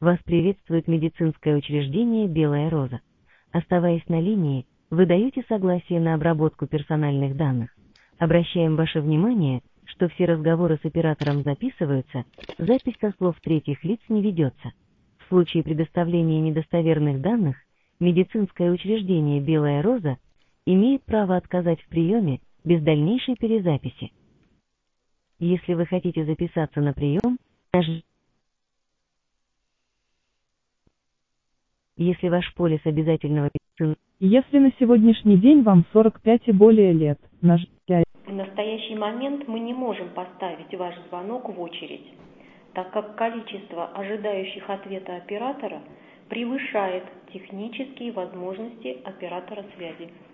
Вас приветствует медицинское учреждение «Белая роза». Оставаясь на линии, вы даете согласие на обработку персональных данных. Обращаем ваше внимание, что все разговоры с оператором записываются, запись со слов третьих лиц не ведется. В случае предоставления недостоверных данных, медицинское учреждение «Белая роза» имеет право отказать в приеме без дальнейшей перезаписи. Если вы хотите записаться на прием, если ваш полис обязательного медицинского... Если на сегодняшний день вам 45 и более лет, нажмите. В настоящий момент мы не можем поставить ваш звонок в очередь, так как количество ожидающих ответа оператора превышает технические возможности оператора связи.